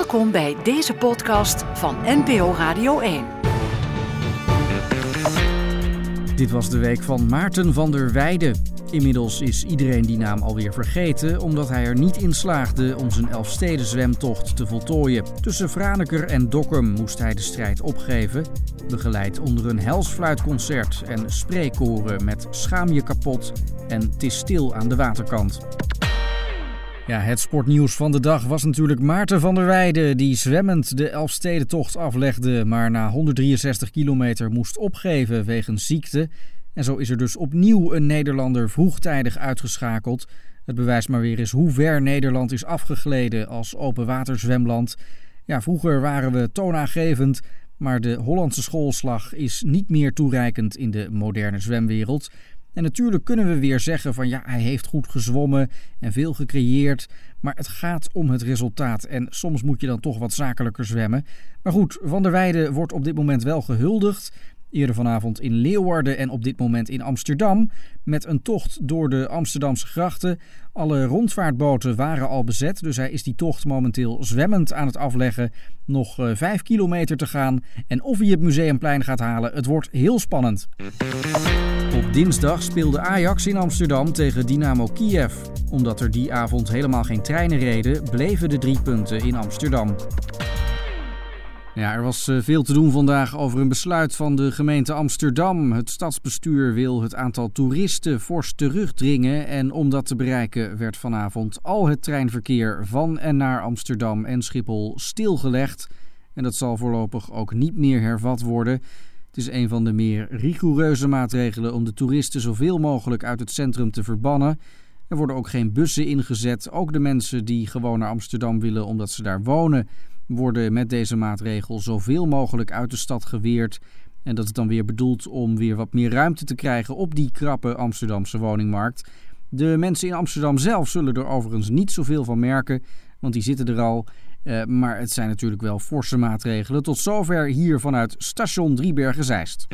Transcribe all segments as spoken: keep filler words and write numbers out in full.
Welkom bij deze podcast van N P O Radio één. Dit was de week van Maarten van der Weijden. Inmiddels is iedereen die naam alweer vergeten, omdat hij er niet in slaagde om zijn Elfsteden-zwemtocht te voltooien. Tussen Franeker en Dokkum moest hij de strijd opgeven, begeleid onder een helsfluitconcert en spreekkoren met Schaam je kapot en 'T is stil aan de waterkant. Ja, het sportnieuws van de dag was natuurlijk Maarten van der Weijden, die zwemmend de Elfstedentocht aflegde, maar na honderddrieënzestig kilometer moest opgeven wegens ziekte. En zo is er dus opnieuw een Nederlander vroegtijdig uitgeschakeld. Het bewijst maar weer eens hoe ver Nederland is afgegleden als openwaterzwemland. Ja, vroeger waren we toonaangevend, maar de Hollandse schoolslag is niet meer toereikend in de moderne zwemwereld. En natuurlijk kunnen we weer zeggen van ja, hij heeft goed gezwommen en veel gecreëerd. Maar het gaat om het resultaat en soms moet je dan toch wat zakelijker zwemmen. Maar goed, Van der Weijden wordt op dit moment wel gehuldigd. Eerder vanavond in Leeuwarden en op dit moment in Amsterdam. Met een tocht door de Amsterdamse grachten. Alle rondvaartboten waren al bezet, dus hij is die tocht momenteel zwemmend aan het afleggen. Nog uh, vijf kilometer te gaan. En of hij het Museumplein gaat halen, het wordt heel spannend. Op dinsdag speelde Ajax in Amsterdam tegen Dynamo Kiev. Omdat er die avond helemaal geen treinen reden, bleven de drie punten in Amsterdam. Ja, er was veel te doen vandaag over een besluit van de gemeente Amsterdam. Het stadsbestuur wil het aantal toeristen fors terugdringen en om dat te bereiken werd vanavond al het treinverkeer van en naar Amsterdam en Schiphol stilgelegd. En dat zal voorlopig ook niet meer hervat worden. Het is een van de meer rigoureuze maatregelen om de toeristen zoveel mogelijk uit het centrum te verbannen. Er worden ook geen bussen ingezet. Ook de mensen die gewoon naar Amsterdam willen omdat ze daar wonen, worden met deze maatregel zoveel mogelijk uit de stad geweerd. En dat is dan weer bedoeld om weer wat meer ruimte te krijgen op die krappe Amsterdamse woningmarkt. De mensen in Amsterdam zelf zullen er overigens niet zoveel van merken, want die zitten er al. Uh, maar het zijn natuurlijk wel forse maatregelen. Tot zover hier vanuit station Driebergen-Zeist.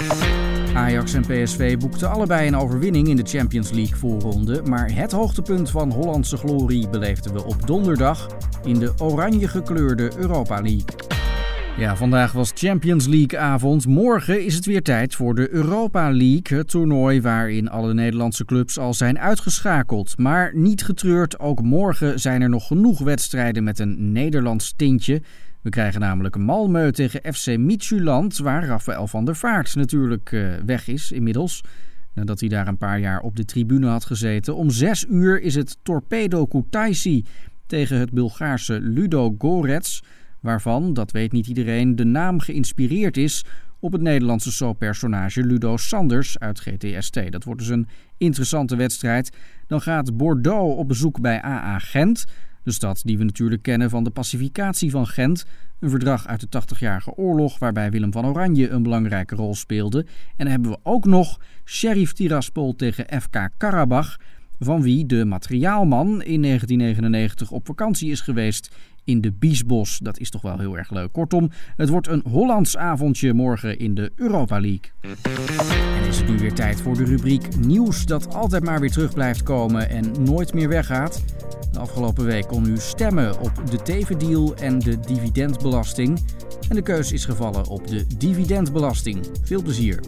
Ajax en P S V boekten allebei een overwinning in de Champions League voorronde. Maar het hoogtepunt van Hollandse glorie beleefden we op donderdag in de oranje gekleurde Europa League. Ja, vandaag was Champions League avond. Morgen is het weer tijd voor de Europa League, het toernooi waarin alle Nederlandse clubs al zijn uitgeschakeld. Maar niet getreurd, ook morgen zijn er nog genoeg wedstrijden met een Nederlands tintje. We krijgen namelijk Malmö tegen F C Midtjylland, waar Rafael van der Vaart natuurlijk uh, weg is inmiddels. Nadat hij daar een paar jaar op de tribune had gezeten. Om zes uur is het Torpedo Kutaisi tegen het Bulgaarse Ludo Gorets, waarvan, dat weet niet iedereen, de naam geïnspireerd is op het Nederlandse soappersonage Ludo Sanders uit G T S T. Dat wordt dus een interessante wedstrijd. Dan gaat Bordeaux op bezoek bij A A Gent, de stad die we natuurlijk kennen van de pacificatie van Gent, een verdrag uit de tachtigjarige oorlog waarbij Willem van Oranje een belangrijke rol speelde. En dan hebben we ook nog Sheriff Tiraspol tegen F K Karabach, van wie de materiaalman in negentien negenennegentig op vakantie is geweest in de Biesbos. Dat is toch wel heel erg leuk. Kortom, het wordt een Hollands avondje morgen in de Europa League. En is het nu weer tijd voor de rubriek nieuws dat altijd maar weer terug blijft komen en nooit meer weggaat. De afgelopen week kon u stemmen op de tevendeal en de dividendbelasting. En de keus is gevallen op de dividendbelasting. Veel plezier.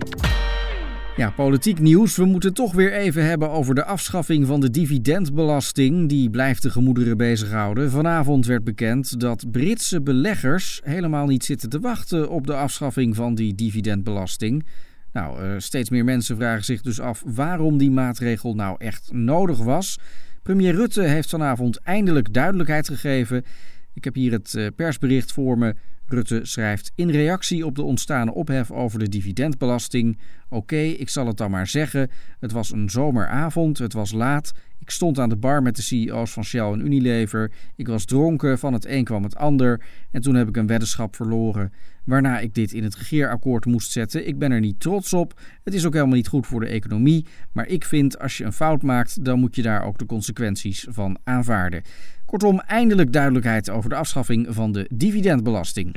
Ja, politiek nieuws. We moeten het toch weer even hebben over de afschaffing van de dividendbelasting. Die blijft de gemoederen bezighouden. Vanavond werd bekend dat Britse beleggers helemaal niet zitten te wachten op de afschaffing van die dividendbelasting. Nou, uh, steeds meer mensen vragen zich dus af waarom die maatregel nou echt nodig was. Premier Rutte heeft vanavond eindelijk duidelijkheid gegeven. Ik heb hier het uh, persbericht voor me. Rutte schrijft in reactie op de ontstane ophef over de dividendbelasting: Oké, okay, ik zal het dan maar zeggen. Het was een zomeravond, het was laat. Ik stond aan de bar met de C E O's van Shell en Unilever. Ik was dronken, van het een kwam het ander. En toen heb ik een weddenschap verloren. Waarna ik dit in het regeerakkoord moest zetten. Ik ben er niet trots op. Het is ook helemaal niet goed voor de economie. Maar ik vind, als je een fout maakt, dan moet je daar ook de consequenties van aanvaarden. Kortom, eindelijk duidelijkheid over de afschaffing van de dividendbelasting.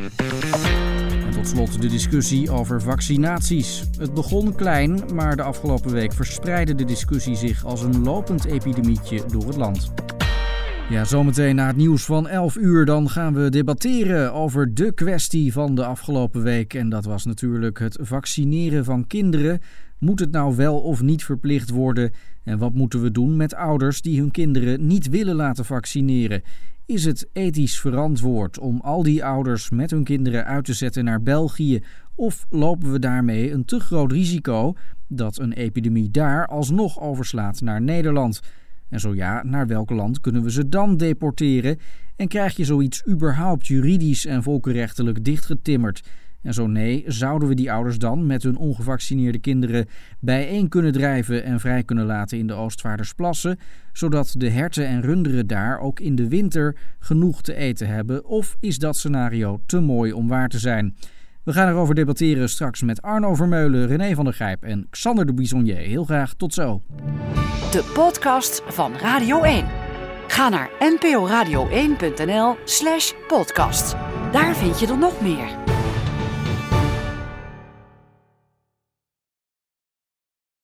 En tot slot de discussie over vaccinaties. Het begon klein, maar de afgelopen week verspreidde de discussie zich als een lopend epidemietje door het land. Ja, zometeen na het nieuws van elf uur dan gaan we debatteren over de kwestie van de afgelopen week. En dat was natuurlijk het vaccineren van kinderen. Moet het nou wel of niet verplicht worden? En wat moeten we doen met ouders die hun kinderen niet willen laten vaccineren? Is het ethisch verantwoord om al die ouders met hun kinderen uit te zetten naar België? Of lopen we daarmee een te groot risico dat een epidemie daar alsnog overslaat naar Nederland? En zo ja, naar welk land kunnen we ze dan deporteren? En krijg je zoiets überhaupt juridisch en volkenrechtelijk dichtgetimmerd? En zo nee, zouden we die ouders dan met hun ongevaccineerde kinderen bijeen kunnen drijven en vrij kunnen laten in de Oostvaardersplassen, zodat de herten en runderen daar ook in de winter genoeg te eten hebben? Of is dat scenario te mooi om waar te zijn? We gaan erover debatteren straks met Arno Vermeulen, René van der Gijp en Xander de Buissonnier. Heel graag tot zo. De podcast van Radio één. Ga naar n p o radio één punt n l slash podcast. Daar vind je er nog meer.